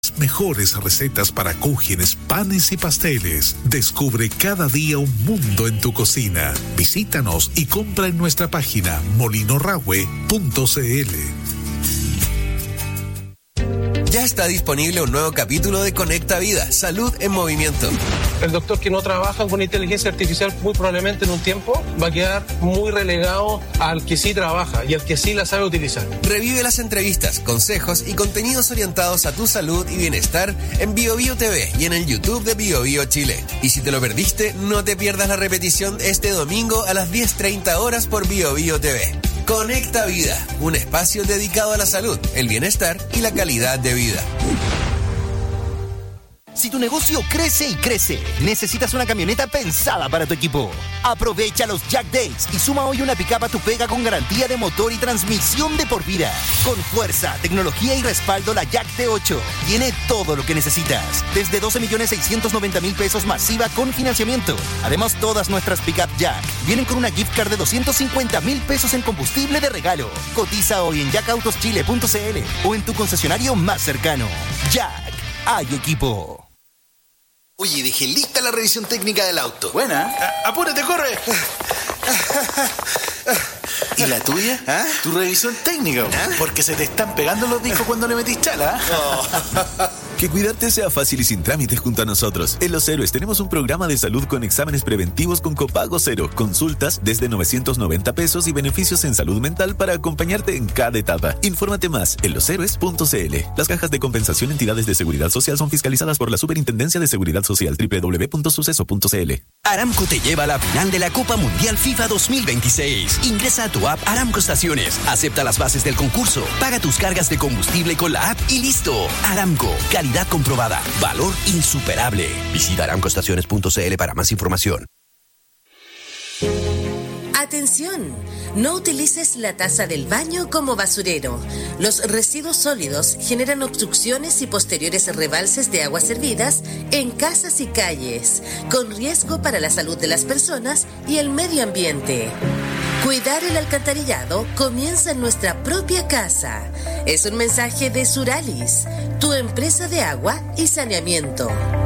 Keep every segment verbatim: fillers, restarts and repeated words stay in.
Mejores recetas para cúgenes, panes y pasteles. Descubre cada día un mundo en tu cocina. Visítanos y compra en nuestra página molinorahue punto c l. Ya está disponible un nuevo capítulo de Conecta Vida, Salud en Movimiento. El doctor que no trabaja con inteligencia artificial muy probablemente en un tiempo va a quedar muy relegado al que sí trabaja y al que sí la sabe utilizar. Revive las entrevistas, consejos y contenidos orientados a tu salud y bienestar en BioBio T V y en el YouTube de BioBio Chile. Y si te lo perdiste, no te pierdas la repetición este domingo a las diez treinta horas por BioBio T V. Conecta Vida, un espacio dedicado a la salud, el bienestar y la calidad de vida. Si tu negocio crece y crece, necesitas una camioneta pensada para tu equipo. Aprovecha los Jack Days y suma hoy una pick-up a tu pega con garantía de motor y transmisión de por vida. Con fuerza, tecnología y respaldo, la Jack T ocho tiene todo lo que necesitas. Desde doce millones seiscientos noventa mil pesos masiva con financiamiento. Además, todas nuestras pick-up Jack vienen con una gift card de doscientos cincuenta mil pesos en combustible de regalo. Cotiza hoy en jack autos chile punto c l o en tu concesionario más cercano. Jack, hay equipo. Oye, dejé lista la revisión técnica del auto. Buena. Ah, ¡apúrate, corre! ¿Y la tuya? ¿Ah? Tu revisión técnica. ¿Ah? Porque se te están pegando los discos cuando le metís chala. Oh. Que cuidarte sea fácil y sin trámites junto a nosotros. En Los Héroes tenemos un programa de salud con exámenes preventivos con copago cero, consultas desde novecientos noventa pesos y beneficios en salud mental para acompañarte en cada etapa. Infórmate más en los héroes punto c l. Las cajas de compensación entidades de seguridad social son fiscalizadas por la Superintendencia de Seguridad Social. doble u doble u doble u punto suceso punto c l. Aramco te lleva a la final de la Copa Mundial FIFA dos mil veintiséis. Ingresa a tu app Aramco Estaciones, acepta las bases del concurso, paga tus cargas de combustible con la app y listo. Aramco, calidad comprobada, valor insuperable. Visita aramco estaciones punto c l para más información. Atención, no utilices la taza del baño como basurero. Los residuos sólidos generan obstrucciones y posteriores rebalses de aguas servidas en casas y calles, con riesgo para la salud de las personas y el medio ambiente. Cuidar el alcantarillado comienza en nuestra propia casa. Es un mensaje de Suralis, tu empresa de agua y saneamiento.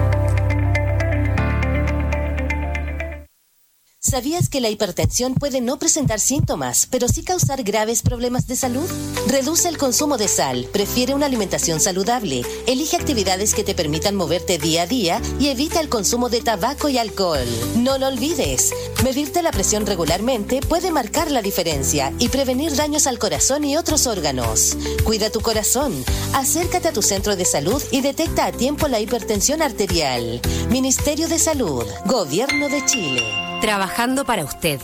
¿Sabías que la hipertensión puede no presentar síntomas, pero sí causar graves problemas de salud? Reduce el consumo de sal, prefiere una alimentación saludable, elige actividades que te permitan moverte día a día y evita el consumo de tabaco y alcohol. No lo olvides, medirte la presión regularmente puede marcar la diferencia y prevenir daños al corazón y otros órganos. Cuida tu corazón, acércate a tu centro de salud y detecta a tiempo la hipertensión arterial. Ministerio de Salud, Gobierno de Chile. Trabajando para usted.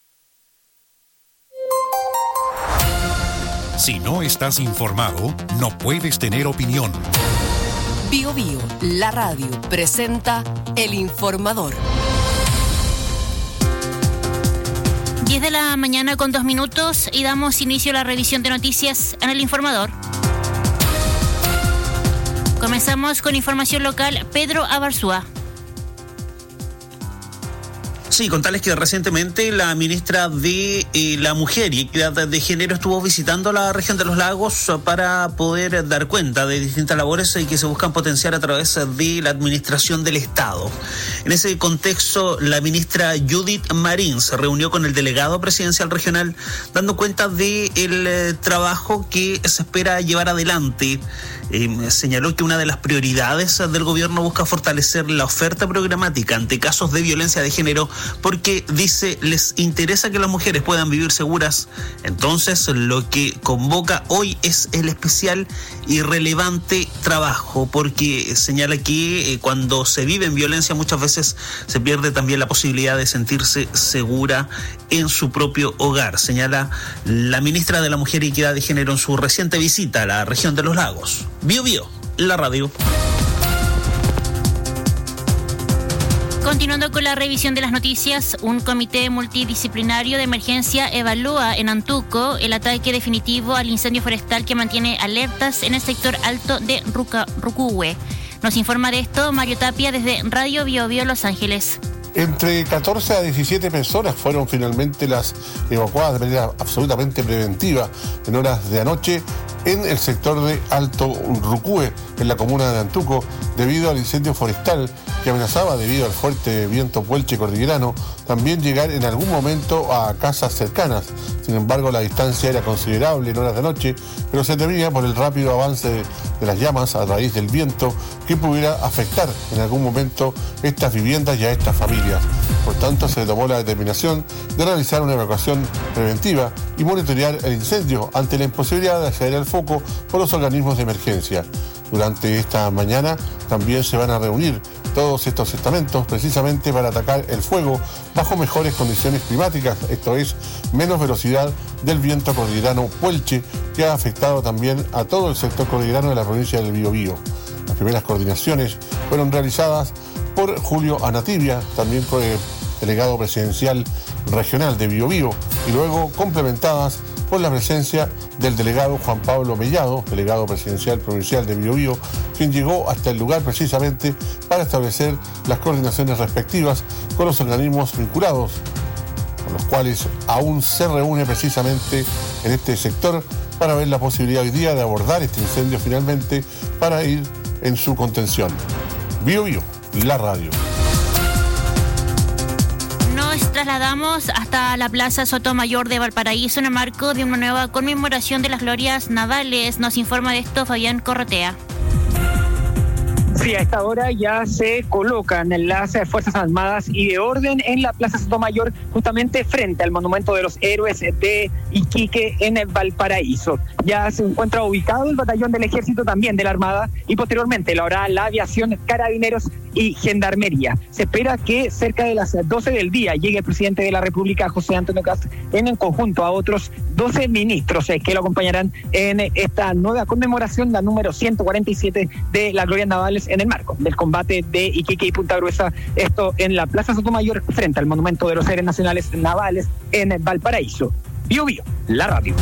Si no estás informado, no puedes tener opinión. Bio Bio, la radio, presenta El Informador. diez de la mañana con dos minutos y damos inicio a la revisión de noticias en El Informador. Comenzamos con información local. Pedro Abarzúa. Sí, contarles que recientemente la ministra de eh, la Mujer y Equidad de Género estuvo visitando la región de los lagos para poder dar cuenta de distintas labores que se buscan potenciar a través de la administración del Estado. En ese contexto, la ministra Judith Marín se reunió con el delegado presidencial regional dando cuenta del eh, trabajo que se espera llevar adelante. Eh, señaló que una de las prioridades del gobierno busca fortalecer la oferta programática ante casos de violencia de género porque, dice, les interesa que las mujeres puedan vivir seguras. Entonces, lo que convoca hoy es el especial y relevante trabajo, porque señala que eh, cuando se vive en violencia muchas veces se pierde también la posibilidad de sentirse segura en su propio hogar, señala la ministra de la Mujer y Equidad de Género en su reciente visita a la región de los lagos. Bio Bio, la radio. Continuando con la revisión de las noticias, un comité multidisciplinario de emergencia evalúa en Antuco el ataque definitivo al incendio forestal que mantiene alertas en el sector alto de Ruca, Rucúe. Nos informa de esto Mario Tapia desde Radio Bio Bio Los Ángeles. Entre catorce a diecisiete personas fueron finalmente las evacuadas de manera absolutamente preventiva en horas de anoche en el sector de Alto Rucúe, en la comuna de Antuco, debido al incendio forestal que amenazaba, debido al fuerte viento puelche cordillerano, también llegar en algún momento a casas cercanas. Sin embargo, la distancia era considerable en horas de noche, pero se temía por el rápido avance de, de las llamas a raíz del viento que pudiera afectar en algún momento estas viviendas y a estas familias. Por tanto, se tomó la determinación de realizar una evacuación preventiva y monitorear el incendio ante la imposibilidad de acceder al foco por los organismos de emergencia. Durante esta mañana también se van a reunir todos estos estamentos precisamente para atacar el fuego bajo mejores condiciones climáticas, esto es, menos velocidad del viento cordillerano puelche, que ha afectado también a todo el sector cordillerano de la provincia del Biobío. Las primeras coordinaciones fueron realizadas por Julio Anatibia, también fue delegado presidencial regional de Biobío, y luego complementadas por la presencia del delegado Juan Pablo Mellado, delegado presidencial provincial de Biobío, quien llegó hasta el lugar precisamente para establecer las coordinaciones respectivas con los organismos vinculados, con los cuales aún se reúne precisamente en este sector para ver la posibilidad hoy día de abordar este incendio finalmente para ir en su contención. Biobío, la radio. Nos trasladamos hasta la Plaza Sotomayor de Valparaíso en el marco de una nueva conmemoración de las glorias navales. Nos informa de esto Fabián Corrotea. Sí, a esta hora ya se colocan las Fuerzas Armadas y de Orden en la Plaza Sotomayor, justamente frente al Monumento de los Héroes de Iquique en Valparaíso. Ya se encuentra ubicado el batallón del Ejército, también de la Armada, y posteriormente lo hará la Aviación, Carabineros y Gendarmería. Se espera que cerca de las doce del día llegue el presidente de la República, José Antonio Kast, en, en conjunto a otros doce ministros eh, que lo acompañarán en esta nueva conmemoración, la número ciento cuarenta y siete de las glorias navales, en el marco del combate de Iquique y Punta Gruesa, esto en la Plaza Sotomayor, frente al Monumento de los Héroes Nacionales Navales en Valparaíso. Bio Bio, la radio.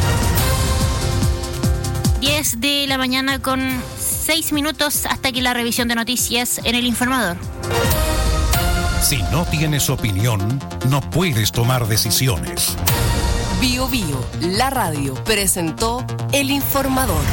diez de la mañana con seis minutos, hasta aquí la revisión de noticias en El Informador. Si no tienes opinión, no puedes tomar decisiones. Bio Bio, la radio, presentó El Informador.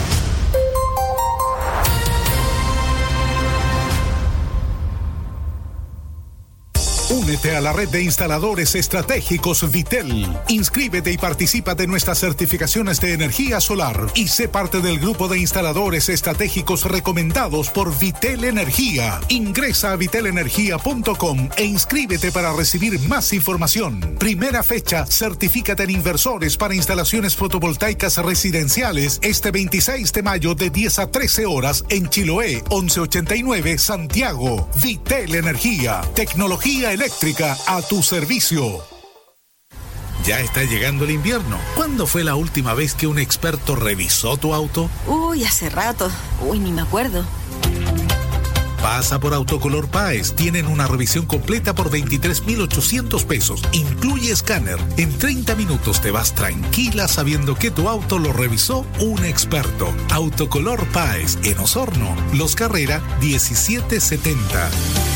Únete a la red de instaladores estratégicos Vitel. Inscríbete y participa de nuestras certificaciones de energía solar y sé parte del grupo de instaladores estratégicos recomendados por Vitel Energía. Ingresa a vitel energía punto com e inscríbete para recibir más información. Primera fecha, certifícate en inversores para instalaciones fotovoltaicas residenciales este veintiséis de mayo de diez a trece horas en Chiloé, once ochenta y nueve, Santiago. Vitel Energía, tecnología eléctrica a tu servicio. Ya está llegando el invierno. ¿Cuándo fue la última vez que un experto revisó tu auto? Uy, hace rato. Uy, ni me acuerdo. Pasa por Autocolor Páez. Tienen una revisión completa por veintitrés mil ochocientos pesos. Incluye escáner. En treinta minutos te vas tranquila sabiendo que tu auto lo revisó un experto. Autocolor Páez, en Osorno, Los Carrera diecisiete setenta.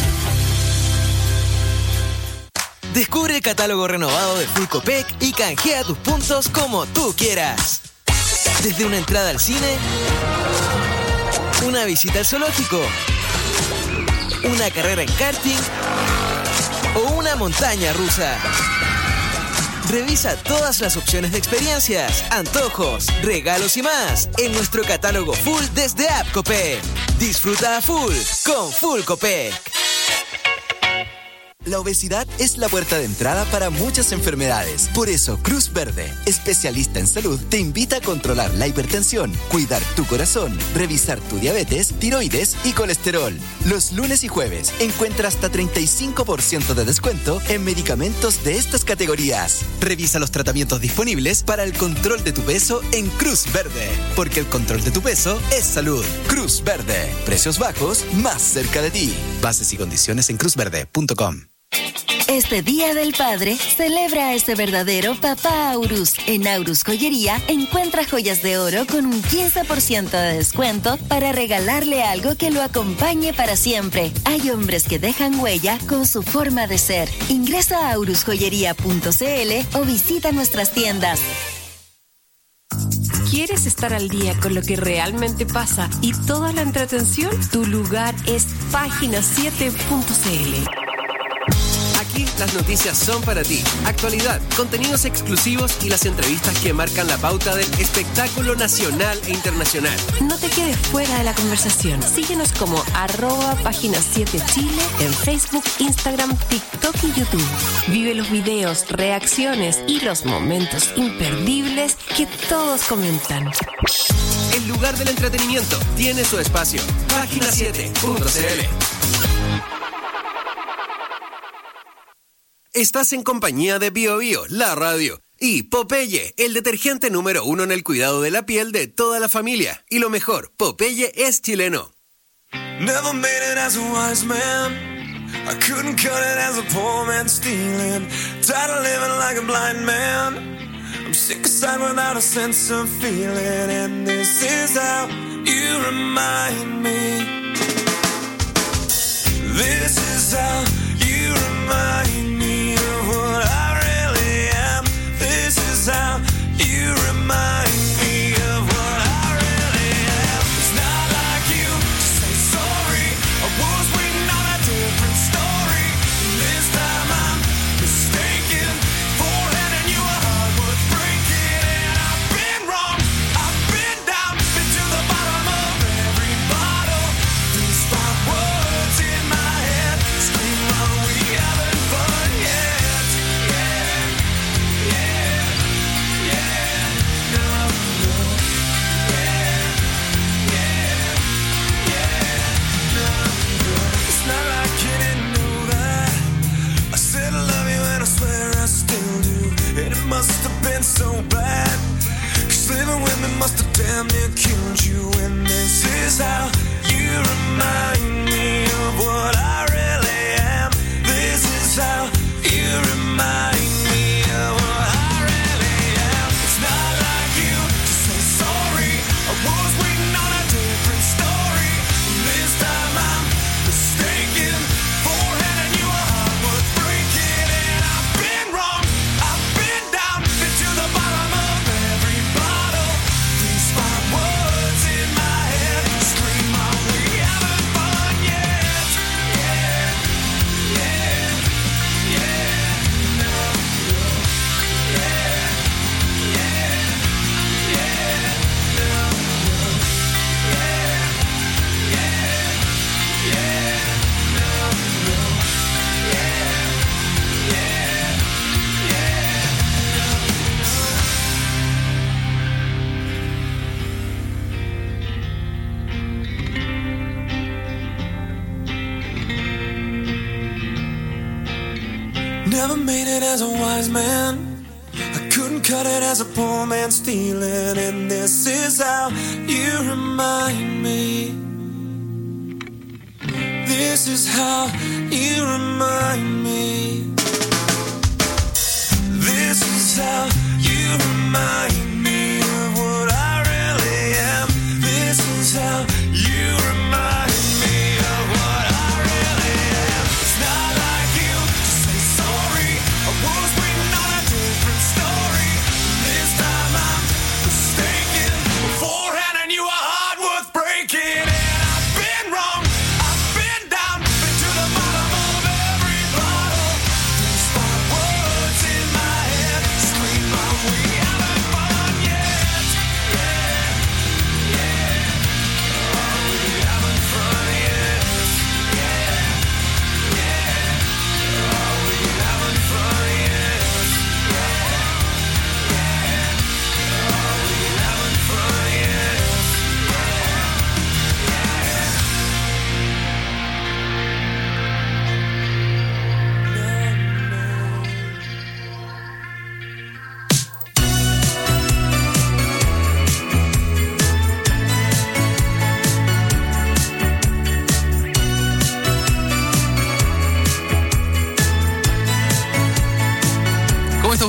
Descubre el catálogo renovado de Full Copec y canjea tus puntos como tú quieras. Desde una entrada al cine, una visita al zoológico, una carrera en karting o una montaña rusa. Revisa todas las opciones de experiencias, antojos, regalos y más en nuestro catálogo Full desde App Copec. Disfruta a full con Full Copec. La obesidad es la puerta de entrada para muchas enfermedades. Por eso, Cruz Verde, especialista en salud, te invita a controlar la hipertensión, cuidar tu corazón, revisar tu diabetes, tiroides y colesterol. Los lunes y jueves encuentra hasta treinta y cinco por ciento de descuento en medicamentos de estas categorías. Revisa los tratamientos disponibles para el control de tu peso en Cruz Verde, porque el control de tu peso es salud. Cruz Verde, precios bajos más cerca de ti. Bases y condiciones en cruz verde punto com. Este Día del Padre, celebra a ese verdadero papá Aurus. En Aurus Joyería, encuentra joyas de oro con un quince por ciento de descuento para regalarle algo que lo acompañe para siempre. Hay hombres que dejan huella con su forma de ser. Ingresa a aurus joyería punto c l o visita nuestras tiendas. quieres estar al día con lo que realmente pasa y toda la entretención, tu lugar es página siete punto c l. Aquí las noticias son para ti. Actualidad, contenidos exclusivos y las entrevistas que marcan la pauta del espectáculo nacional e internacional. No te quedes fuera de la conversación. Síguenos como arroba página siete Chile en Facebook, Instagram, TikTok y YouTube. Vive los videos, reacciones y los momentos imperdibles que todos comentan. El lugar del entretenimiento tiene su espacio. página siete punto c l. Estás en compañía de Bio Bio, la radio, y Popeye, el detergente número uno en el cuidado de la piel de toda la familia. Y lo mejor, Popeye es chileno. Never made it as a wise man. I couldn't cut it as a poor man stealing. Tired of living like a blind man. I'm sick aside without a sense of feeling. And this is how you remind me. This is how you remind me. What I really am. This is how you remind me of what I really am. It's not like you to say sorry. I was waiting on a different story. And this time I'm mistaken for handing you a heart worth breaking. And I've been wrong. I've been down, been to the bottom of every bottle. These five words in my head scream, are we having fun yet? Must have been so bad, 'cause living with me must have damn near killed you. And this is how you remind me of what I really am. This is how you remind me of what I really am. It's not like you to say sorry. I was waiting on a different story. And this time I'm mistaken for handing you a heart worth breaking. And I've been wrong. Never made it as a wise man. I couldn't cut it as a poor man stealing. And this is how you remind me. This is how you remind me. This is how you remind me of what I really am. This is how you remind me of what I really am. It's not like you to say sorry. I was waiting on a different story. This time I'm mistaken for handing you a heart worth breaking. And I've been wrong. I've been down, been to the bottom of every bottle.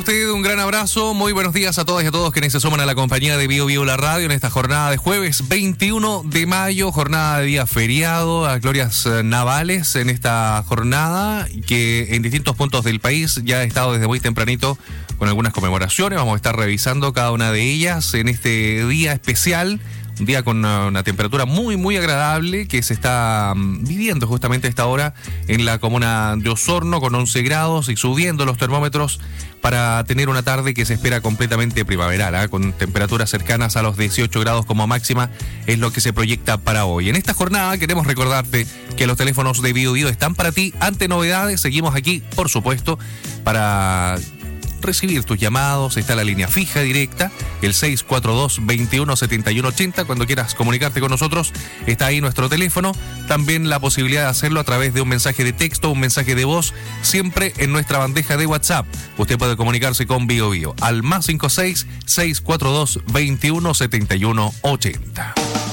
usted, un gran abrazo, muy buenos días a todas y a todos quienes se suman a la compañía de Bio Bio La Radio en esta jornada de jueves veintiuno de mayo, jornada de día feriado, a glorias navales en esta jornada que en distintos puntos del país ya ha estado desde muy tempranito con algunas conmemoraciones. Vamos a estar revisando cada una de ellas en este día especial. Un día con una, una temperatura muy, muy agradable que se está um, viviendo justamente a esta hora en la comuna de Osorno con once grados y subiendo los termómetros para tener una tarde que se espera completamente primaveral, ¿eh? Con temperaturas cercanas a los dieciocho grados como máxima es lo que se proyecta para hoy. En esta jornada queremos recordarte que los teléfonos de Bio Bio están para ti. Ante novedades, seguimos aquí, por supuesto, para recibir tus llamados. Está la línea fija directa, el seis cuatro dos, veintiuno setenta y uno ochenta. Cuando quieras comunicarte con nosotros, está ahí nuestro teléfono. También la posibilidad de hacerlo a través de un mensaje de texto, un mensaje de voz, siempre en nuestra bandeja de WhatsApp. Usted puede comunicarse con Bio Bio al más cinco seis, seis cuatro dos, veintiuno setenta y uno ochenta.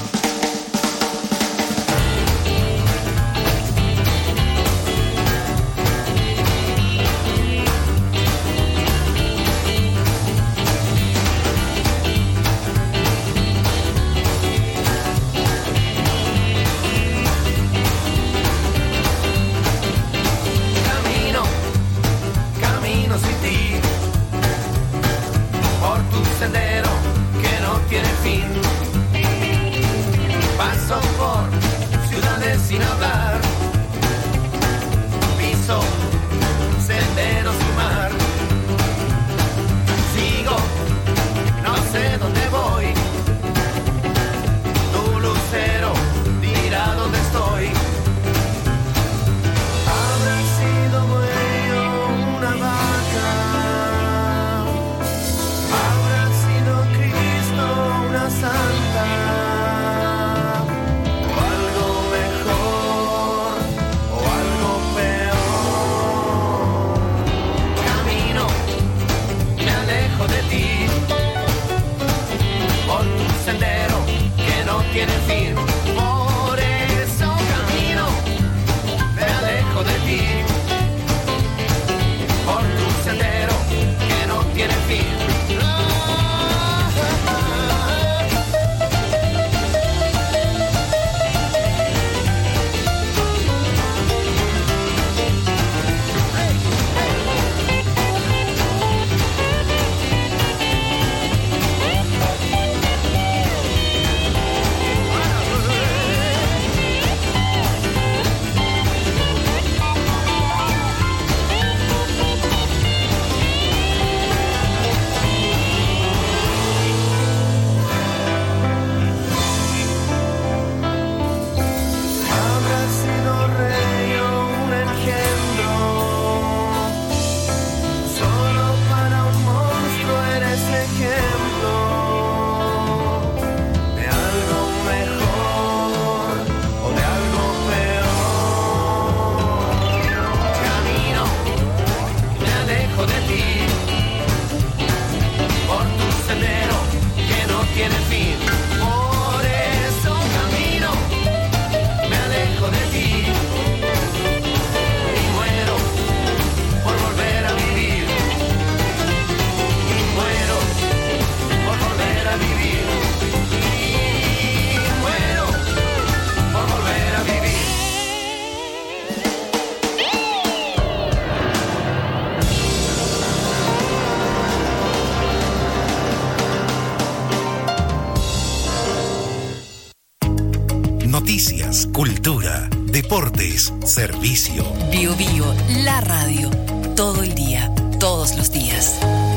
Noticias, cultura, deportes, servicio. Bio Bio, la radio. Todo el día, todos los días.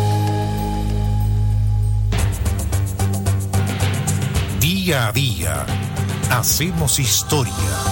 Día a día, hacemos historia.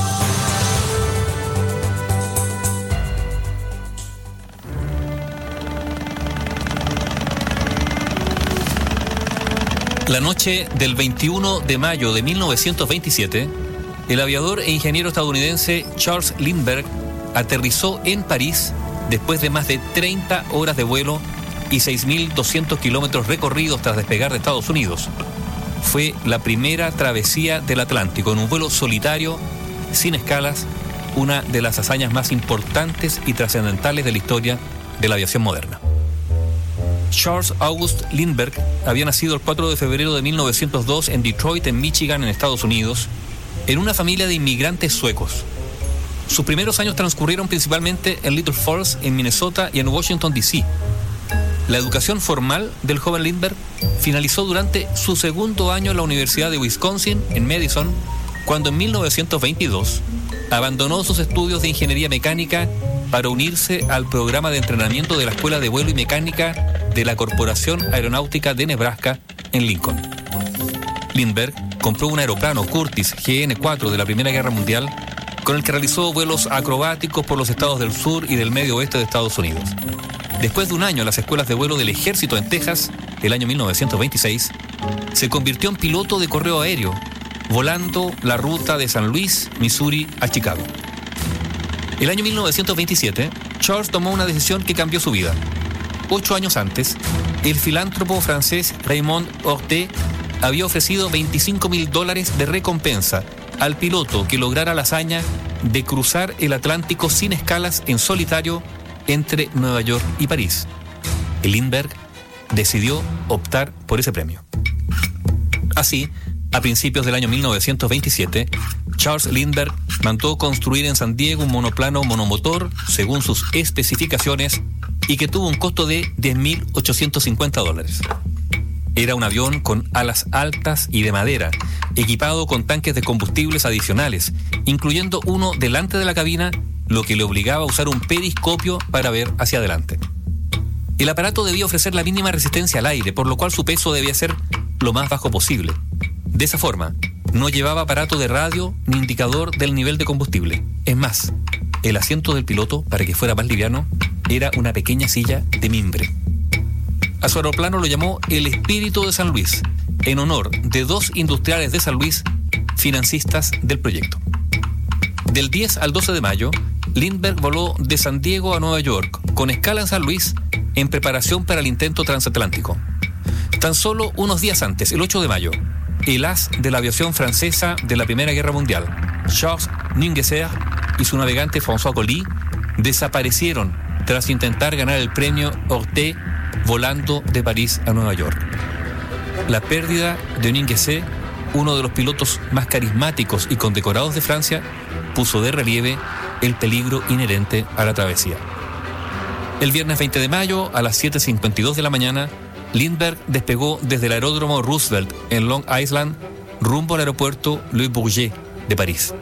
La noche del veintiuno de mayo de mil novecientos veintisiete, el aviador e ingeniero estadounidense Charles Lindbergh aterrizó en París después de más de treinta horas de vuelo y seis mil doscientos kilómetros recorridos tras despegar de Estados Unidos. Fue la primera travesía del Atlántico en un vuelo solitario, sin escalas, una de las hazañas más importantes y trascendentales de la historia de la aviación moderna. Charles August Lindbergh había nacido el cuatro de febrero de mil novecientos dos en Detroit, en Michigan, en Estados Unidos, en una familia de inmigrantes suecos. Sus primeros años transcurrieron principalmente en Little Falls, en Minnesota y en Washington, D C La educación formal del joven Lindbergh finalizó durante su segundo año en la Universidad de Wisconsin, en Madison, cuando en mil novecientos veintidós abandonó sus estudios de ingeniería mecánica para unirse al programa de entrenamiento de la Escuela de Vuelo y Mecánica de la Corporación Aeronáutica de Nebraska, en Lincoln. Lindbergh compró un aeroplano Curtiss G N cuatro de la Primera Guerra Mundial, con el que realizó vuelos acrobáticos por los estados del sur y del medio oeste de Estados Unidos. Después de un año en las escuelas de vuelo del ejército en Texas, el año mil novecientos veintiséis, se convirtió en piloto de correo aéreo, volando la ruta de San Luis, Missouri, a Chicago. El año mil novecientos veintisiete, Charles tomó una decisión que cambió su vida. Ocho años antes, el filántropo francés Raymond Hortet había ofrecido veinticinco mil dólares de recompensa al piloto que lograra la hazaña de cruzar el Atlántico sin escalas en solitario entre Nueva York y París. Lindbergh decidió optar por ese premio. Así, a principios del año mil novecientos veintisiete, Charles Lindbergh mandó construir en San Diego un monoplano monomotor según sus especificaciones y que tuvo un costo de diez mil ochocientos cincuenta dólares. Era un avión con alas altas y de madera, equipado con tanques de combustibles adicionales, incluyendo uno delante de la cabina, lo que le obligaba a usar un periscopio para ver hacia adelante. El aparato debía ofrecer la mínima resistencia al aire, por lo cual su peso debía ser lo más bajo posible. De esa forma, no llevaba aparato de radio ni indicador del nivel de combustible. Es más, el asiento del piloto, para que fuera más liviano, era una pequeña silla de mimbre. A su aeroplano lo llamó el Espíritu de San Luis, en honor de dos industriales de San Luis, financistas del proyecto. Del diez al doce de mayo, Lindbergh voló de San Diego a Nueva York, con escala en San Luis, en preparación para el intento transatlántico. Tan solo unos días antes, el ocho de mayo, el as de la aviación francesa de la Primera Guerra Mundial, Charles Ninguesser, y su navegante François Colly desaparecieron tras intentar ganar el premio Hortet volando de París a Nueva York. La pérdida de Ninguesser, uno de los pilotos más carismáticos y condecorados de Francia, puso de relieve el peligro inherente a la travesía. El viernes veinte de mayo, a las siete cincuenta y dos de la mañana, Lindbergh despegó desde el aeródromo Roosevelt en Long Island rumbo al aeropuerto Le Bourget de París.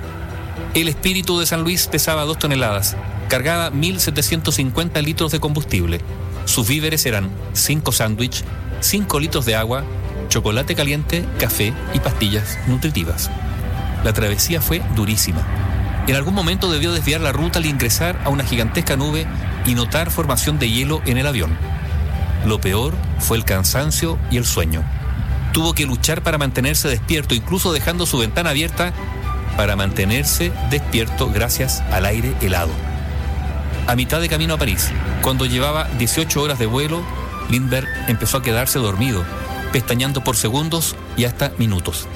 El Espíritu de San Luis pesaba dos toneladas, cargaba mil setecientos cincuenta litros de combustible. Sus víveres eran cinco sándwiches, cinco litros de agua, chocolate caliente, café y pastillas nutritivas. La travesía fue durísima. En algún momento debió desviar la ruta al ingresar a una gigantesca nube y notar formación de hielo en el avión. Lo peor fue el cansancio y el sueño. Tuvo que luchar para mantenerse despierto, incluso dejando su ventana abierta para mantenerse despierto gracias al aire helado. A mitad de camino a París, cuando llevaba dieciocho horas de vuelo, Lindbergh empezó a quedarse dormido, pestañeando por segundos y hasta minutos.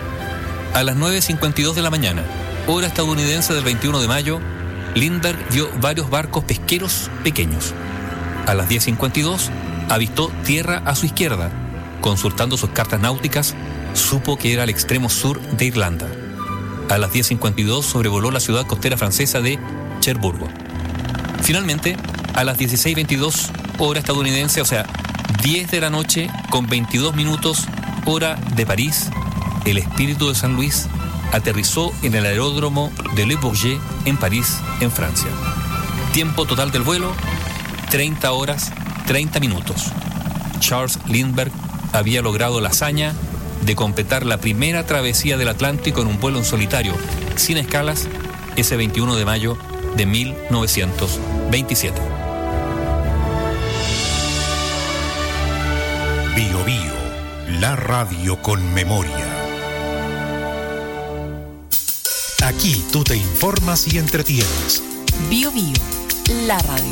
A las nueve cincuenta y dos de la mañana, hora estadounidense del veintiuno de mayo, Lindbergh vio varios barcos pesqueros pequeños. A las diez cincuenta y dos, avistó tierra a su izquierda. Consultando sus cartas náuticas, supo que era el extremo sur de Irlanda. A las diez cincuenta y dos sobrevoló la ciudad costera francesa de Cherbourg. Finalmente, a las dieciséis veintidós, hora estadounidense, o sea, diez de la noche con veintidós minutos, hora de París, el Espíritu de San Luis aterrizó en el aeródromo de Le Bourget en París, en Francia. Tiempo total del vuelo, treinta horas, treinta minutos. Charles Lindbergh había logrado la hazaña de completar la primera travesía del Atlántico en un vuelo en solitario, sin escalas, ese veintiuno de mayo de mil novecientos veintisiete. Bio Bio, la radio con memoria. Aquí tú te informas y entretienes. Bio Bio, la radio.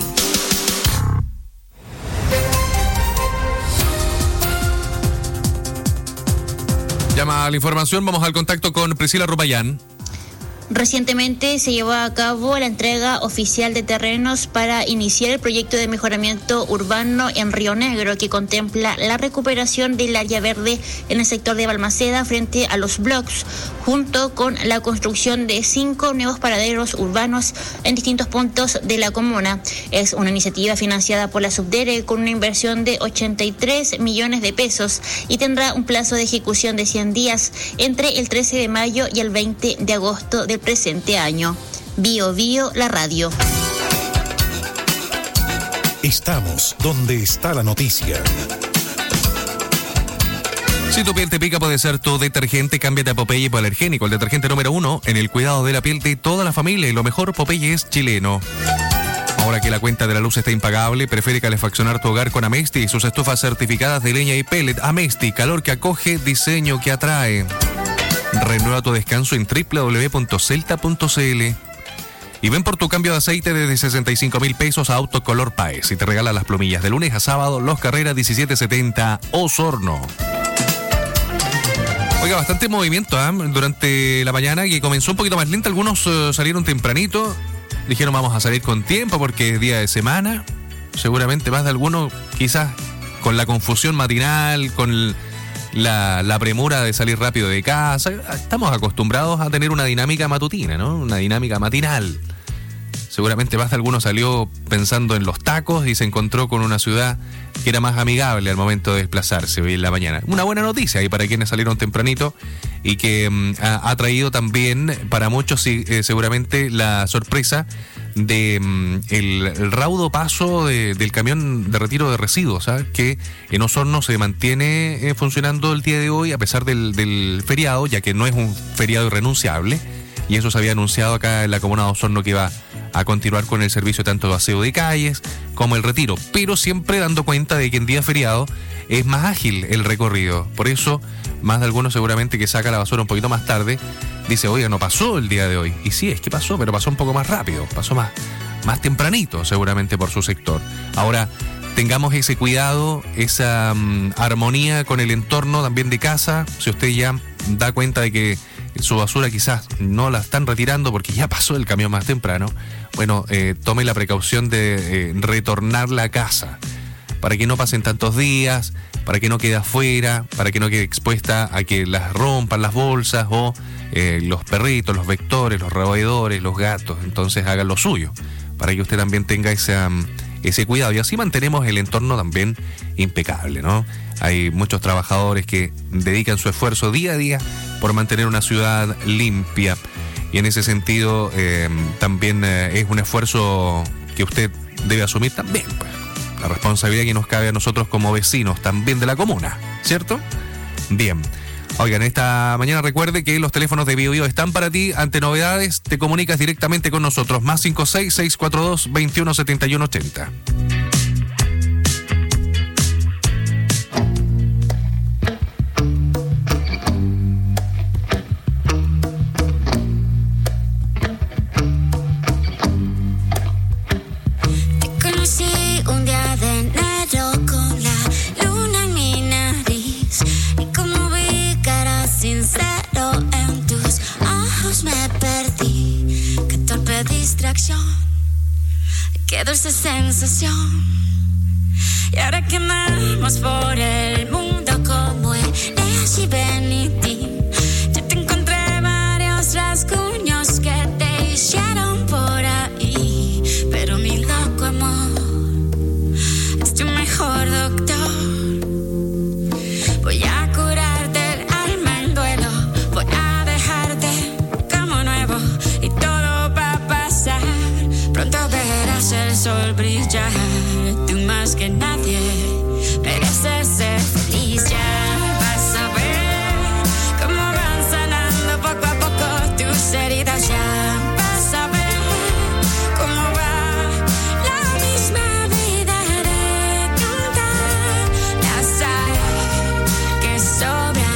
Llama a la información, vamos al contacto con Priscila Rupayán. Recientemente se llevó a cabo la entrega oficial de terrenos para iniciar el proyecto de mejoramiento urbano en Río Negro, que contempla la recuperación del área verde en el sector de Balmaceda frente a los blocks, junto con la construcción de cinco nuevos paraderos urbanos en distintos puntos de la comuna. Es una iniciativa financiada por la Subdere con una inversión de ochenta y tres millones de pesos y tendrá un plazo de ejecución de cien días entre el trece de mayo y el veinte de agosto del presente año. Bio Bio, la radio. Estamos donde está la noticia. Si tu piel te pica, puede ser tu detergente. Cámbiate a Popeye hipoalergénico, el detergente número uno en el cuidado de la piel de toda la familia. Y lo mejor, Popeye es chileno. Ahora que la cuenta de la luz está impagable, prefiere calefaccionar tu hogar con Amesti y sus estufas certificadas de leña y pellet. Amesti, calor que acoge, diseño que atrae. Renueva tu descanso en doble u doble u doble u punto celta punto c l. Y ven por tu cambio de aceite desde sesenta y cinco mil pesos a Autocolor Paes y te regala las plumillas de lunes a sábado, Los Carreras diecisiete setenta, Osorno. Oiga, bastante movimiento ¿eh? durante la mañana, que comenzó un poquito más lenta. Algunos uh, salieron tempranito, dijeron vamos a salir con tiempo porque es día de semana. Seguramente más de alguno, quizás con la confusión matinal, con la, la premura de salir rápido de casa. Estamos acostumbrados a tener una dinámica matutina, ¿no? Una dinámica matinal. Seguramente más de alguno salió pensando en los tacos y se encontró con una ciudad que era más amigable al momento de desplazarse hoy en la mañana. Una buena noticia ahí para quienes salieron tempranito y que um, ha, ha traído también para muchos sí, eh, seguramente la sorpresa de um, el, el raudo paso de, del camión de retiro de residuos, ¿sabes? Que en Osorno se mantiene eh, funcionando el día de hoy a pesar del, del feriado, ya que no es un feriado irrenunciable, y eso se había anunciado acá en la comuna de Osorno que iba a continuar con el servicio tanto de aseo de calles como el retiro, pero siempre dando cuenta de que en día feriado es más ágil el recorrido. Por eso, más de algunos seguramente que saca la basura un poquito más tarde, dice, oiga, no pasó el día de hoy. Y sí, es que pasó, pero pasó un poco más rápido, pasó más, más tempranito seguramente por su sector. Ahora, tengamos ese cuidado, esa um, armonía con el entorno también de casa. Si usted ya da cuenta de que su basura quizás no la están retirando porque ya pasó el camión más temprano, bueno, eh, tome la precaución de eh, retornarla a casa para que no pasen tantos días, para que no quede afuera, para que no quede expuesta a que las rompan las bolsas o eh, los perritos, los vectores, los roedores, los gatos. Entonces hagan lo suyo para que usted también tenga esa, ese cuidado y así mantenemos el entorno también impecable, ¿no? Hay muchos trabajadores que dedican su esfuerzo día a día por mantener una ciudad limpia y en ese sentido eh, también eh, es un esfuerzo que usted debe asumir también, pues, la responsabilidad que nos cabe a nosotros como vecinos también de la comuna, ¿cierto? Bien. Oigan, esta mañana recuerde que los teléfonos de Bio Bio están para ti. Ante novedades, te comunicas directamente con nosotros. Más cinco seis, seis cuatro dos, veintiuno setenta y uno ochenta. Qué dulce sensación. Y ahora que andamos por el mundo como el Leshi Benitín, yo te encontré varios rasguños que te hicieron por ahí. Pero mi loco amor es tu mejor doctor. Voy a curarte el alma en duelo. Voy a dejarte como nuevo y todo va a pasar. Pronto verás el sol brillar. Tú más que nadie mereces ser feliz. Ya vas a ver cómo van sanando poco a poco tus heridas. Ya vas a ver cómo va la misma vida de cantar la sal que sobra.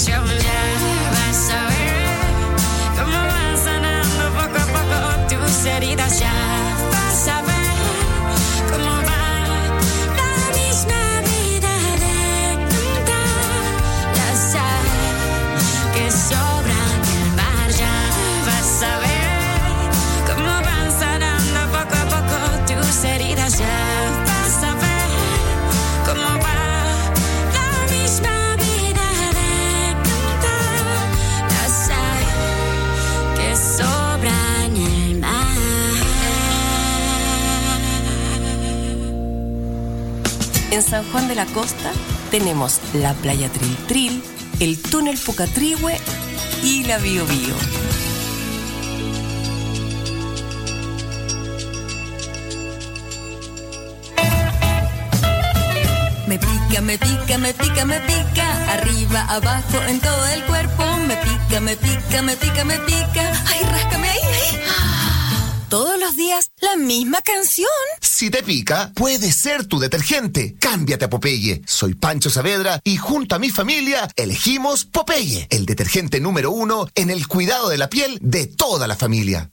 pasión. Ya vas a ver cómo van sanando poco a poco tus heridas. Ya vas a ver cómo va la misma vida de cantar. La sal que sobra en el mar. Ya vas a ver cómo van sanando poco a poco tus heridas. Ya vas a ver cómo va la misma vida de cantar. La sal que sobra en el mar. En San Juan de la Costa tenemos la playa Tril Tril, el túnel Pucatrihue y la Bio Bio. Me pica, me pica, me pica, me pica, arriba, abajo, en todo el cuerpo. Me pica, me pica, me pica, me pica. Ay, ráscame ahí, ahí. Todos los días la misma canción. Si te pica, puede ser tu detergente. Cámbiate a Popeye. Soy Pancho Saavedra y junto a mi familia elegimos Popeye, el detergente número uno en el cuidado de la piel de toda la familia.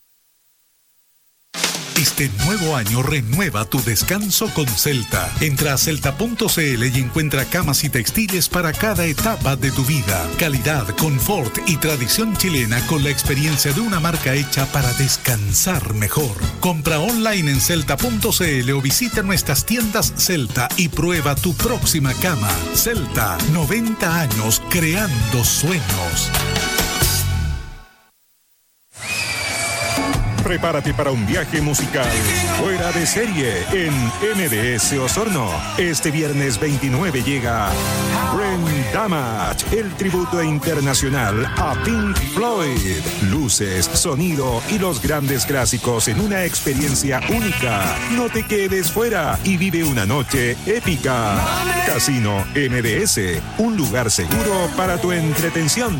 Este nuevo año renueva tu descanso con Celta. Entra a celta punto c l y encuentra camas y textiles para cada etapa de tu vida. Calidad, confort y tradición chilena con la experiencia de una marca hecha para descansar mejor. Compra online en celta punto c l o visita nuestras tiendas Celta y prueba tu próxima cama. Celta, noventa años creando sueños. Prepárate para un viaje musical fuera de serie en M D S Osorno. Este viernes veintinueve llega Brain Damage, el tributo internacional a Pink Floyd. Luces, sonido y los grandes clásicos en una experiencia única. No te quedes fuera y vive una noche épica. Casino M D S, un lugar seguro para tu entretención.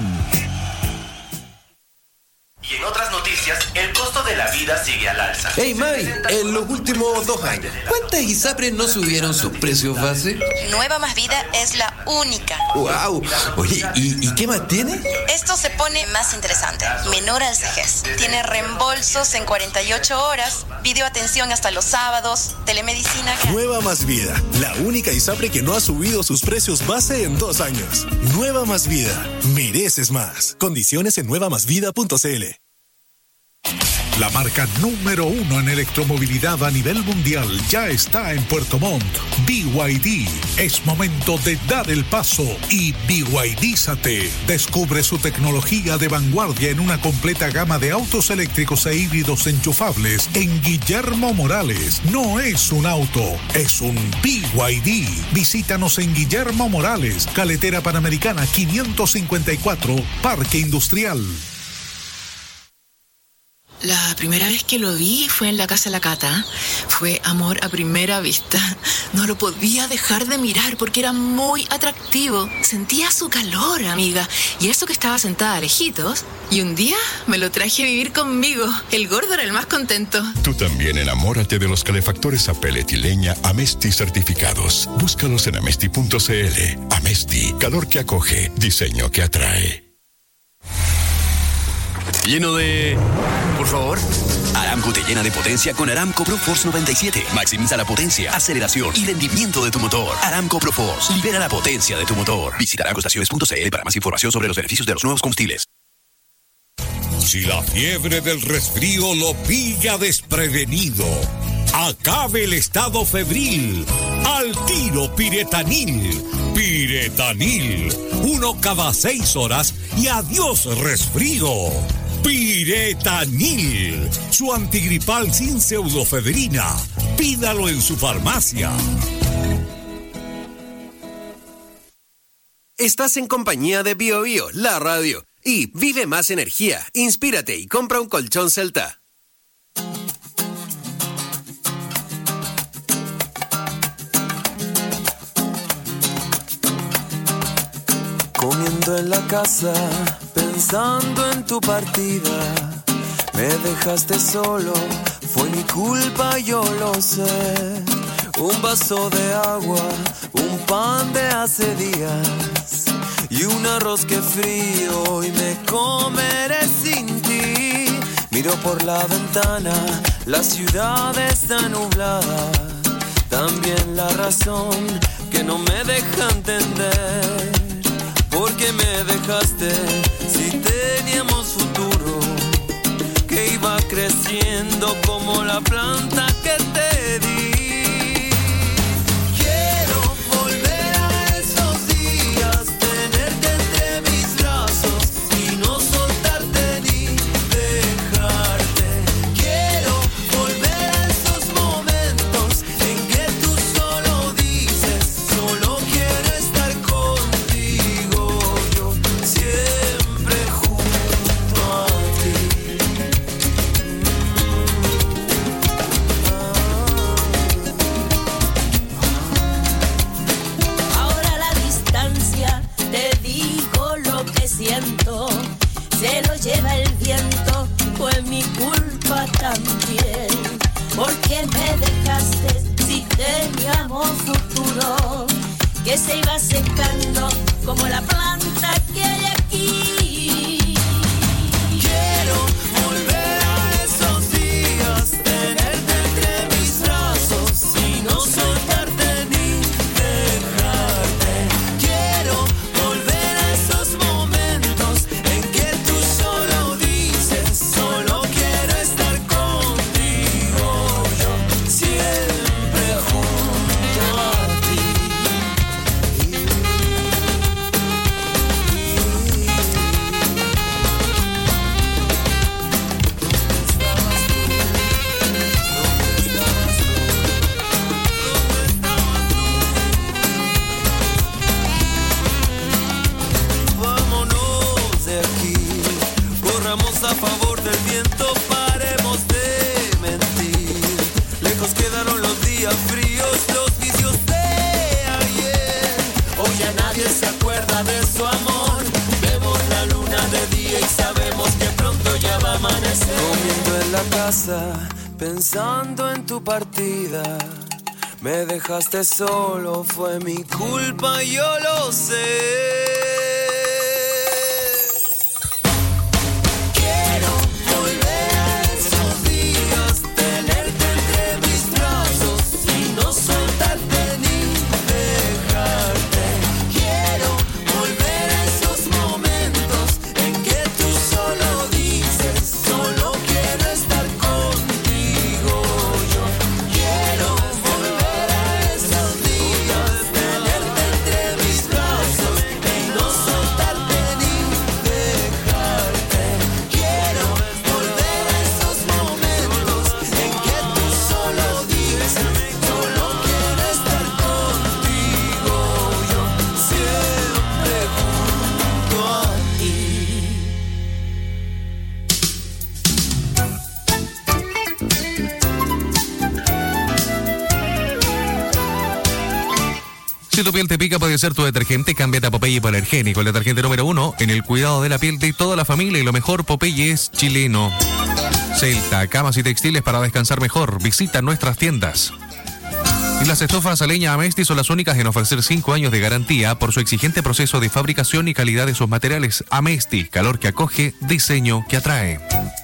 Y en otras noticias, el costo de la vida sigue al alza. Hey Mai, en los últimos dos años, ¿cuántas ISAPRES no subieron sus precios base? Nueva Más Vida es la única. ¡Wow! Oye, ¿y, ¿y qué más tiene? Esto se pone más interesante. Menor al cejez. Tiene reembolsos en cuarenta y ocho horas, videoatención hasta los sábados, telemedicina. Nueva Más Vida, la única ISAPRE que no ha subido sus precios base en dos años. Nueva Más Vida, mereces más. Condiciones en nueva más vida punto c l. La marca número uno en electromovilidad a nivel mundial ya está en Puerto Montt. B Y D. Es momento de dar el paso y BYDízate. Descubre su tecnología de vanguardia en una completa gama de autos eléctricos e híbridos enchufables en Guillermo Morales. No es un auto, es un B Y D. Visítanos en Guillermo Morales, Carretera Panamericana quinientos cincuenta y cuatro, Parque Industrial. La primera vez que lo vi fue en la casa de la Cata. Fue amor a primera vista. No lo podía dejar de mirar porque era muy atractivo. Sentía su calor, amiga. Y eso que estaba sentada lejitos. Y un día me lo traje a vivir conmigo. El gordo era el más contento. Tú también enamórate de los calefactores a pellet y leña Amesti certificados. Búscalos en amesti punto c l. Amesti, calor que acoge, diseño que atrae. Lleno de... Por favor. Aramco te llena de potencia con Aramco ProForce noventa y siete. Maximiza la potencia, aceleración y rendimiento de tu motor. Aramco ProForce. Libera la potencia de tu motor. Visita aramco estaciones punto c l para más información sobre los beneficios de los nuevos combustibles. Si la fiebre del resfrío lo pilla desprevenido, acabe el estado febril. Al tiro Piretanil. Piretanil. Uno cada seis horas y adiós resfrío. Piretanil. Su antigripal sin pseudofedrina. Pídalo en su farmacia. Estás en compañía de Bio Bio, la radio. Y vive más energía, inspírate y compra un colchón Celta. Comiendo en la casa, pensando en tu partida. Me dejaste solo, fue mi culpa, yo lo sé. Un vaso de agua, un pan de hace días. y un arroz que frío y me comeré sin ti. Miro por la ventana, la ciudad está nublada. También la razón que no me deja entender. ¿Por qué me dejaste si teníamos futuro? Que iba creciendo como la planta que te di. Quiero volver a esos días, tenerte entre mis brazos y no soltarte ni dejarte. Quiero volver a esos momentos en que tú solo dices, solo quiero estar contigo, yo siempre junto a ti. Ahora a la distancia te digo lo que siento, se lo lleva el viento, fue mi culpa también. ¿Por qué me dejaste si teníamos futuro? Que se iba secando como la planta que hay aquí. Quiero volver a esos días, tenerte entre mis brazos y no soltarte ni dejarte. Quiero volver a esos momentos en que tú solo dices, solo quiero estar contigo, yo siempre junto a ti. Vámonos de aquí, corramos a favor del viento, paremos de mentir. Lejos quedaron los días fríos, los vicios de ayer. Hoy ya nadie se acuerda de su amor. Vemos la luna de día y sabemos que pronto ya va a amanecer. Comiendo en la casa, pensando en tu partida. Me dejaste solo, fue mi culpa, yo lo sé. Quiero volver a esos días, tenerte entre mis brazos y no soltarte ni dejarte. Quiero volver a esos momentos en que tú solo dices, solo quiero estar contigo, yo quiero volver a esos días, tenerte entre mis brazos y no soltarte ni dejarte. Quiero volver a esos momentos en que tú solo dices, solo quiero estar contigo, yo siempre junto a ti. Si tu piel te pica, puede ser tu detergente. Cámbiate a Popeye Hipoalergénico, el detergente número uno en el cuidado de la piel de toda la familia. Y lo mejor, Popeye es chileno. Celta, camas y textiles para descansar mejor. Visita nuestras tiendas. Y las estufas a leña Amesti son las únicas en ofrecer cinco años de garantía por su exigente proceso de fabricación y calidad de sus materiales. Amesti, calor que acoge, diseño que atrae.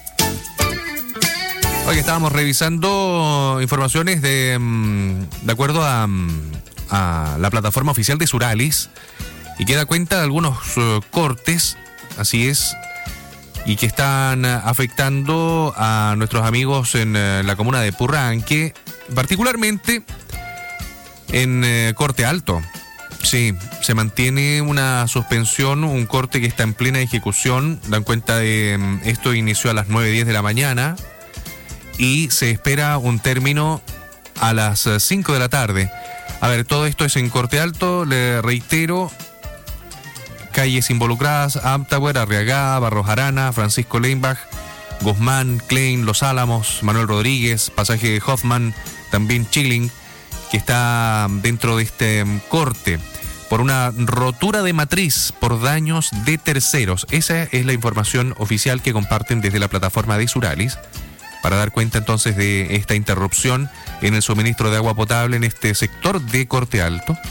Hoy estábamos revisando informaciones de, de acuerdo a, a la plataforma oficial de Suralis, y que da cuenta de algunos uh, cortes, así es, y que están afectando a nuestros amigos en uh, la comuna de Purranque, particularmente en uh, Corte Alto. Sí, se mantiene una suspensión, un corte que está en plena ejecución. Dan cuenta de um, esto inició a las nueve diez de la mañana y se espera un término a las cinco de la tarde. A ver, todo esto es en Corte Alto, le reitero, calles involucradas: Amtauer, Arriagada, Barros Arana, Francisco Leimbach, Guzmán, Klein, Los Álamos, Manuel Rodríguez, pasaje Hoffman, también Chilling, que está dentro de este corte por una rotura de matriz por daños de terceros. Esa es la información oficial que comparten desde la plataforma de Suralis, para dar cuenta entonces de esta interrupción en el suministro de agua potable en este sector de Corte Alto.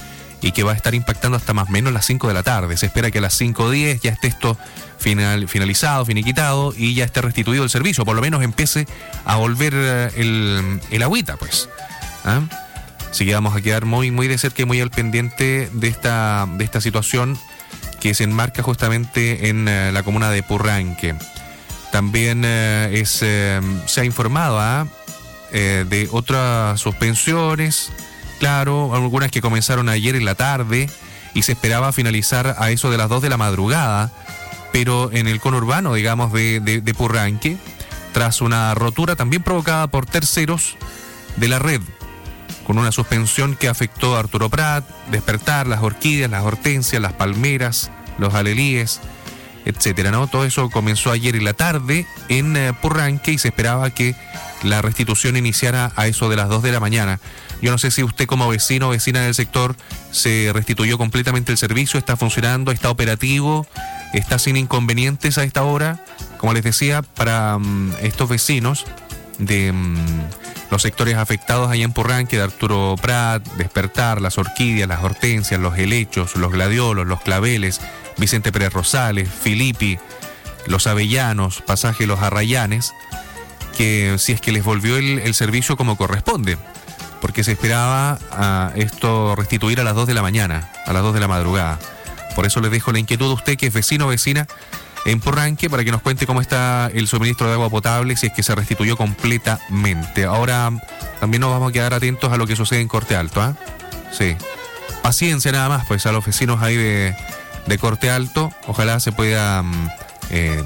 y que va a estar impactando hasta más o menos las cinco de la tarde. Se espera que a las cinco diez ya esté esto final, finalizado, finiquitado y ya esté restituido el servicio, por lo menos empiece a volver el, el agüita, pues. ¿Ah? Así que vamos a quedar muy, muy de cerca y muy al pendiente de esta, de esta situación que se enmarca justamente en uh, la comuna de Purranque. También uh, es, uh, se ha informado ¿ah? eh, de otras suspensiones, claro, algunas que comenzaron ayer en la tarde y se esperaba finalizar a eso de las dos de la madrugada, pero en el conurbano, digamos, de, de, de Purranque, tras una rotura también provocada por terceros de la red, con una suspensión que afectó a Arturo Prat, Despertar, las orquídeas, las hortensias, las palmeras, los alelíes, etcétera, ¿no? Todo eso comenzó ayer en la tarde en eh, Purranque y se esperaba que la restitución iniciara a eso de las dos de la mañana. Yo no sé si usted como vecino o vecina del sector se restituyó completamente el servicio, está funcionando, está operativo, está sin inconvenientes a esta hora. Como les decía, para um, estos vecinos de um, los sectores afectados allá en Purranque, de Arturo Prat, Despertar, las orquídeas, las hortensias, los helechos, los gladiolos, los claveles, Vicente Pérez Rosales, Filippi, los avellanos, pasaje Los Arrayanes, que si es que les volvió el, el servicio como corresponde, porque se esperaba a esto restituir a las dos de la mañana, a las dos de la madrugada. Por eso les dejo la inquietud a usted que es vecino o vecina en Purranque para que nos cuente cómo está el suministro de agua potable, si es que se restituyó completamente. Ahora también nos vamos a quedar atentos a lo que sucede en Corte Alto, ¿ah? Sí. Paciencia nada más, pues a los vecinos ahí de, de Corte Alto, ojalá se pueda eh,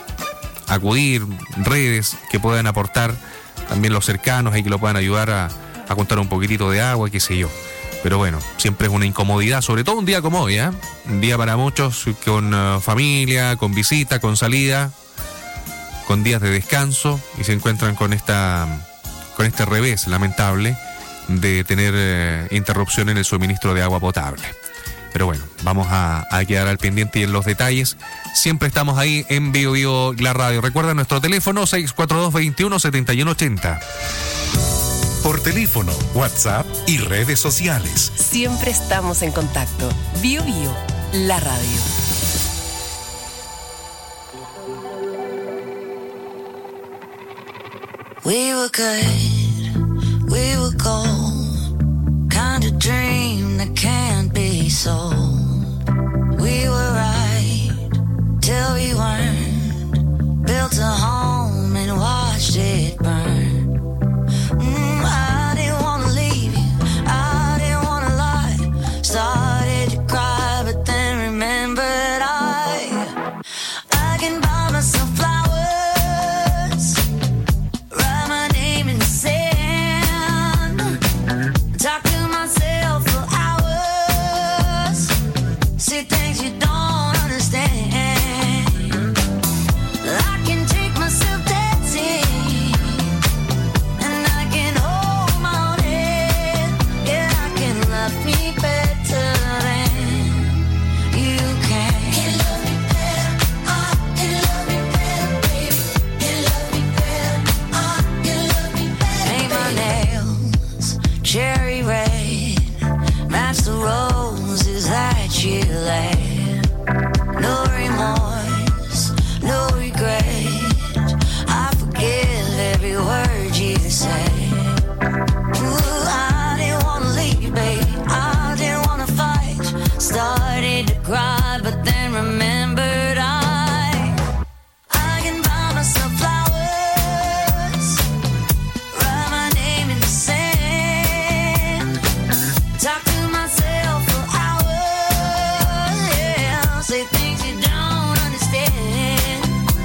acudir, redes que puedan aportar también los cercanos y que lo puedan ayudar a, a contar un poquitito de agua, qué sé yo. Pero bueno, siempre es una incomodidad, sobre todo un día como hoy, ¿eh? Un día para muchos con uh, familia, con visita, con salida, con días de descanso y se encuentran con esta con este revés lamentable de tener uh, interrupción en el suministro de agua potable. Pero bueno, vamos a, a quedar al pendiente y en los detalles. Siempre estamos ahí en Bio Bio la radio. Recuerda nuestro teléfono seis cuatro dos, veintiuno, setenta y uno ochenta. Por teléfono, WhatsApp y redes sociales. Siempre estamos en contacto. Bio Bio, la radio. We were good, we were gold. Kind of dream that can't be sold. We were right till we weren't. Built a home and watched it burn. Mm, I didn't wanna leave you, I didn't wanna lie. Started to cry, but then remembered I I can buy myself flowers, write my name in the sand, talk to myself for hours, see things you don't understand. I can take myself dancing, me better than you can. Can love me better, I can love me better, baby. Can love me better, I can love me better. Paint my nails cherry red, match the roses that you laid. No remorse, no regret. I forgive every word you say. Ooh, I didn't wanna leave you, baby. Started to cry, but then remembered I I can buy myself flowers, write my name in the sand, talk to myself for hours, yeah, say things you don't understand.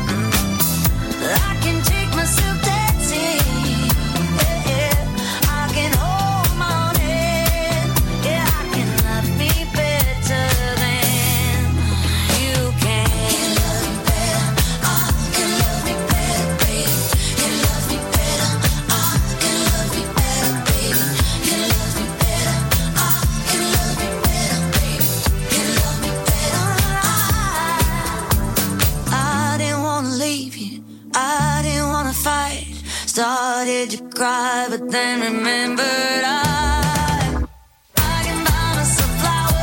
I can take myself dancing, yeah, yeah. I can hold my own hand, yeah, I can love me better. Started to cry, but then remembered I I can buy myself flowers.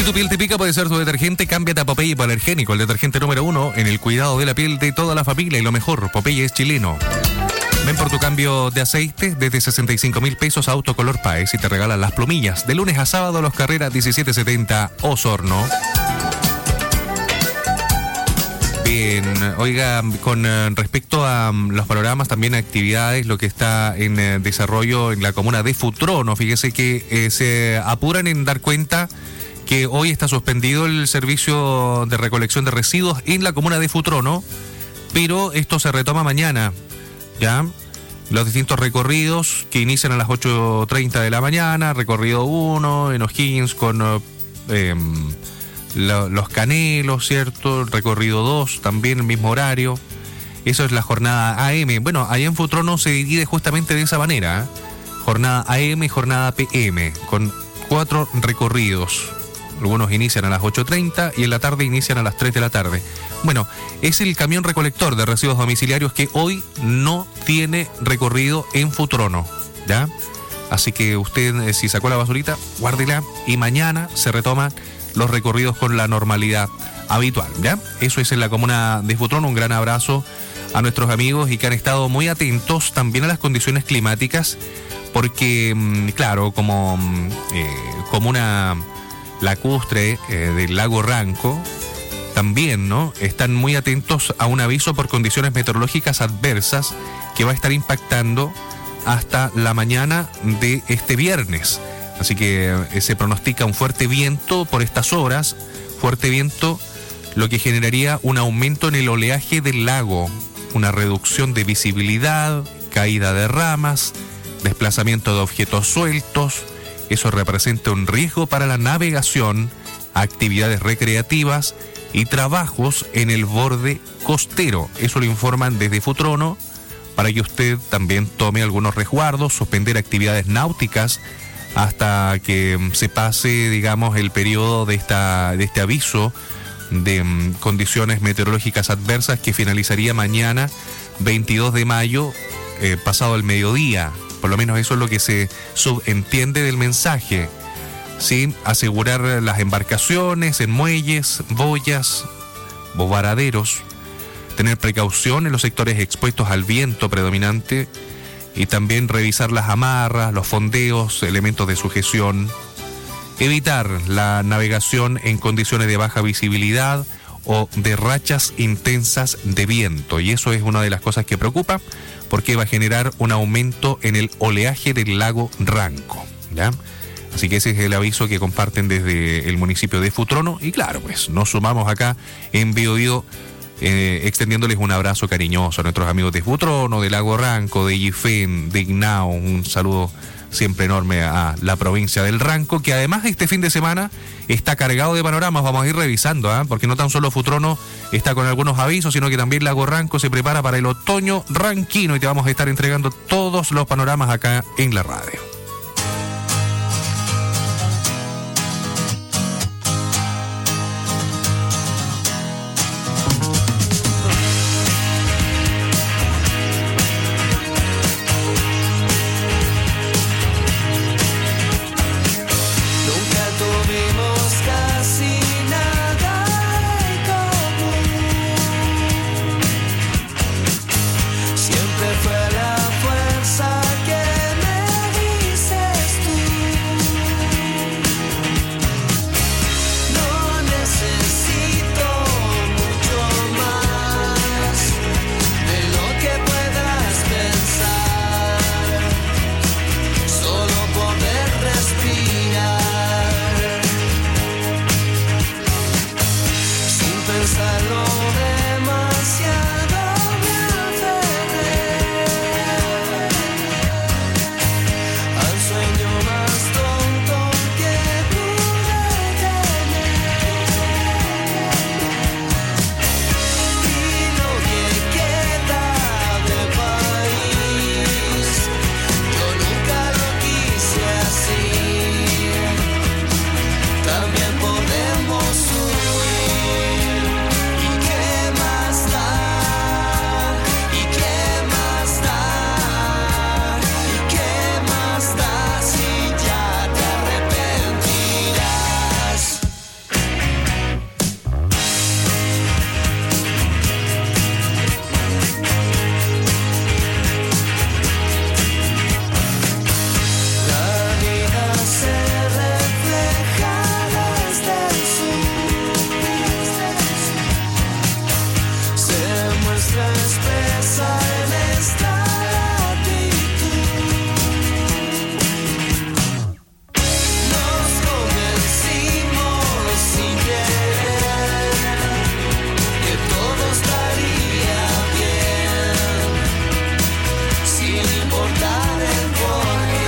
Si tu piel te pica, puede ser tu detergente. Cámbiate a Popeye Hipoalergénico, el detergente número uno en el cuidado de la piel de toda la familia. Y lo mejor, Popeye es chileno. Ven por tu cambio de aceite desde sesenta y cinco mil pesos a Autocolor Paes y te regalan las plumillas. De lunes a sábado, Los Carreras diecisiete setenta, Osorno. Bien, oiga, con eh, respecto a um, los programas, también actividades, lo que está en eh, desarrollo en la comuna de Futrono, fíjese que eh, se apuran en dar cuenta que hoy está suspendido el servicio de recolección de residuos en la comuna de Futrono, pero esto se retoma mañana, ¿ya? Los distintos recorridos que inician a las ocho treinta de la mañana, recorrido uno en O'Higgins con... Eh, los Canelos, ¿cierto? Recorrido dos, también el mismo horario. Eso es la jornada A M. Bueno, allá en Futrono se divide justamente de esa manera, ¿eh? Jornada A M y jornada P M, con cuatro recorridos. Algunos inician a las ocho treinta y en la tarde inician a las tres de la tarde. Bueno, es el camión recolector de residuos domiciliarios que hoy no tiene recorrido en Futrono, ¿ya? Así que usted, si sacó la basurita, guárdela y mañana se retoma los recorridos con la normalidad habitual, ¿ya? Eso es en la comuna de Futrono. Un gran abrazo a nuestros amigos y que han estado muy atentos también a las condiciones climáticas, porque, claro, como eh, comuna lacustre eh, del lago Ranco, también, ¿no? Están muy atentos a un aviso por condiciones meteorológicas adversas que va a estar impactando hasta la mañana de este viernes. Así que eh, se pronostica un fuerte viento por estas horas, fuerte viento, lo que generaría un aumento en el oleaje del lago, una reducción de visibilidad, caída de ramas, desplazamiento de objetos sueltos. Eso representa un riesgo para la navegación, actividades recreativas y trabajos en el borde costero. Eso lo informan desde Futrono, para que usted también tome algunos resguardos, suspender actividades náuticas hasta que se pase, digamos, el periodo de esta de este aviso de um, condiciones meteorológicas adversas, que finalizaría mañana veintidós de mayo, eh, pasado el mediodía. Por lo menos eso es lo que se subentiende del mensaje, ¿sí? Asegurar las embarcaciones en muelles, boyas o varaderos, tener precaución en los sectores expuestos al viento predominante, y también revisar las amarras, los fondeos, elementos de sujeción. Evitar la navegación en condiciones de baja visibilidad o de rachas intensas de viento. Y eso es una de las cosas que preocupa, porque va a generar un aumento en el oleaje del lago Ranco, ¿ya? Así que ese es el aviso que comparten desde el municipio de Futrono. Y claro, pues nos sumamos acá en Bio Bio, Eh, extendiéndoles un abrazo cariñoso a nuestros amigos de Futrono, de Lago Ranco, de Yifén, de Ignao. Un saludo siempre enorme a la provincia del Ranco, que además este fin de semana está cargado de panoramas. Vamos a ir revisando, ¿eh? Porque no tan solo Futrono está con algunos avisos, sino que también Lago Ranco se prepara para el otoño ranquino, y te vamos a estar entregando todos los panoramas acá en la radio. Fue la fuerza que me importar el porqué.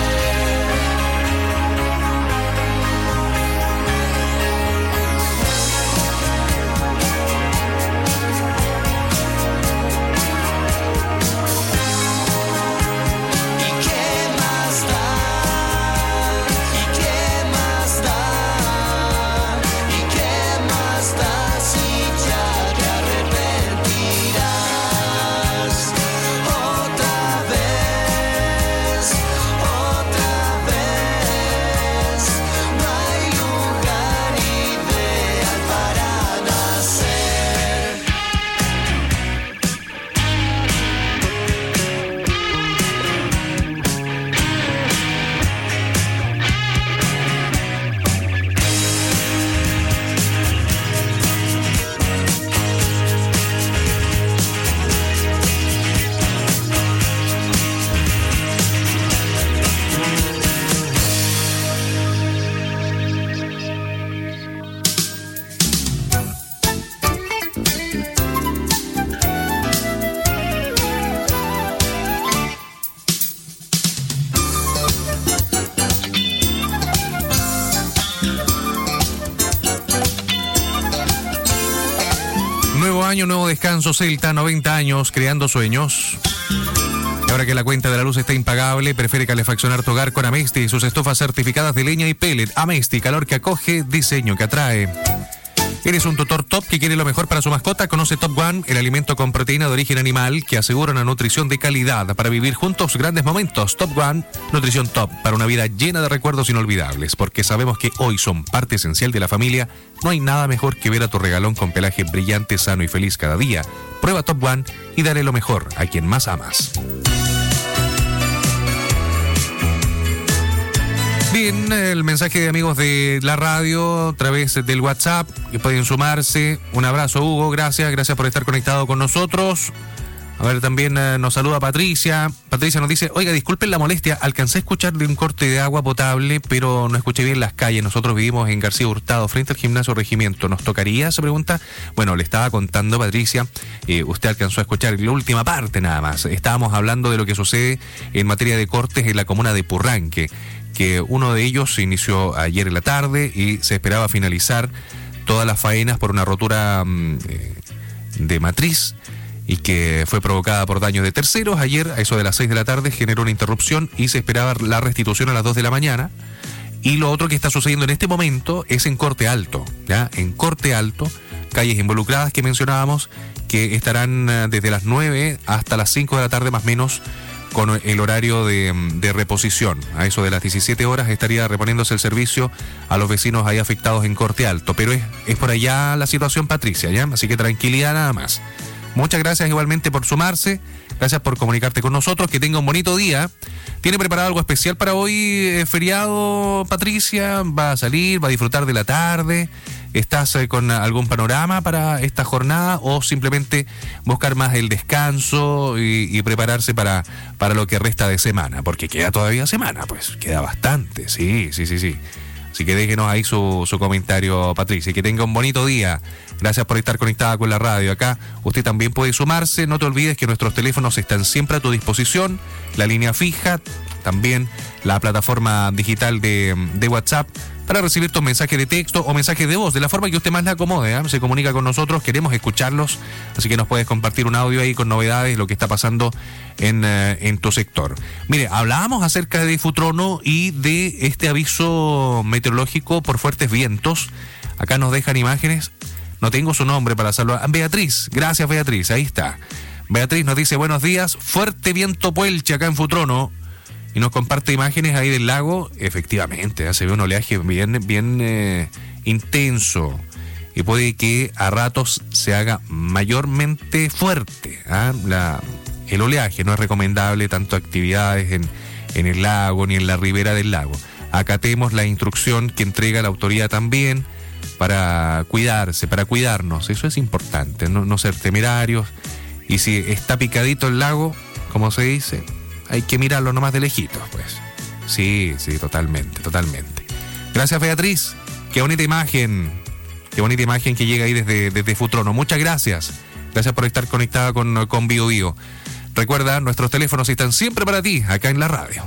Año, nuevo descanso Celta, noventa años creando sueños. Y ahora que la cuenta de la luz está impagable, prefiere calefaccionar tu hogar con Amesti y sus estufas certificadas de leña y pellet. Amesti, calor que acoge, diseño que atrae. ¿Eres un tutor top que quiere lo mejor para su mascota? Conoce Top One, el alimento con proteína de origen animal que asegura una nutrición de calidad para vivir juntos grandes momentos. Top One, nutrición top para una vida llena de recuerdos inolvidables. Porque sabemos que hoy son parte esencial de la familia. No hay nada mejor que ver a tu regalón con pelaje brillante, sano y feliz cada día. Prueba Top One y dale lo mejor a quien más amas. Bien, el mensaje de amigos de la radio a través del WhatsApp, que pueden sumarse. Un abrazo, Hugo, gracias, gracias por estar conectado con nosotros. A ver, también eh, nos saluda Patricia. Patricia nos dice, oiga, disculpen la molestia, alcancé a escuchar de un corte de agua potable, pero no escuché bien las calles. Nosotros vivimos en García Hurtado, frente al gimnasio Regimiento. ¿Nos tocaría? Se pregunta. Bueno, le estaba contando, Patricia, eh, usted alcanzó a escuchar la última parte nada más. Estábamos hablando de lo que sucede en materia de cortes en la comuna de Purranque, que uno de ellos se inició ayer en la tarde y se esperaba finalizar todas las faenas por una rotura mmm, de matriz y que fue provocada por daños de terceros. Ayer, a eso de las seis de la tarde, generó una interrupción y se esperaba la restitución a las dos de la mañana. Y lo otro que está sucediendo en este momento es en Corte Alto, ¿ya? En Corte Alto, calles involucradas que mencionábamos, que estarán desde las nueve hasta las cinco de la tarde más o menos, con el horario de, de reposición. A eso de las diecisiete horas estaría reponiéndose el servicio a los vecinos ahí afectados en Corte Alto. Pero es, es por allá la situación, Patricia, ¿ya? Así que tranquilidad nada más. Muchas gracias igualmente por sumarse. Gracias por comunicarte con nosotros. Que tenga un bonito día. ¿Tiene preparado algo especial para hoy, eh, feriado, Patricia? ¿Va a salir? ¿Va a disfrutar de la tarde? ¿Estás eh, con algún panorama para esta jornada o simplemente buscar más el descanso y, y prepararse para, para lo que resta de semana? Porque queda todavía semana, pues queda bastante, sí, sí, sí, sí. Así que déjenos ahí su, su comentario, Patricia. Y que tenga un bonito día. Gracias por estar conectada con la radio. Acá usted también puede sumarse. No te olvides que nuestros teléfonos están siempre a tu disposición. La línea fija, también la plataforma digital de, de WhatsApp, para recibir tus mensajes de texto o mensajes de voz, de la forma que usted más le acomode, ¿eh? Se comunica con nosotros, queremos escucharlos, así que nos puedes compartir un audio ahí con novedades, lo que está pasando en, eh, en tu sector. Mire, hablábamos acerca de Futrono y de este aviso meteorológico por fuertes vientos. Acá nos dejan imágenes, no tengo su nombre para saludar. Beatriz, gracias Beatriz, ahí está. Beatriz nos dice, buenos días, fuerte viento puelche acá en Futrono. Y nos comparte imágenes ahí del lago. Efectivamente, ¿eh? Se ve un oleaje bien, bien eh, intenso. Y puede que a ratos se haga mayormente fuerte, ¿eh? La, el oleaje. No es recomendable tanto actividades en, en el lago ni en la ribera del lago. Acatemos la instrucción que entrega la autoridad también para cuidarse, para cuidarnos. Eso es importante, no, no ser temerarios. Y si está picadito el lago, como se dice, hay que mirarlo nomás de lejitos, pues. Sí, sí, totalmente, totalmente. Gracias, Beatriz. Qué bonita imagen. Qué bonita imagen que llega ahí desde, desde Futrono. Muchas gracias. Gracias por estar conectada con, con Bio Bio. Recuerda, nuestros teléfonos están siempre para ti, acá en la radio.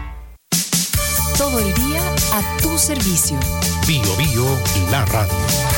Todo el día a tu servicio. Bio Bio, la radio.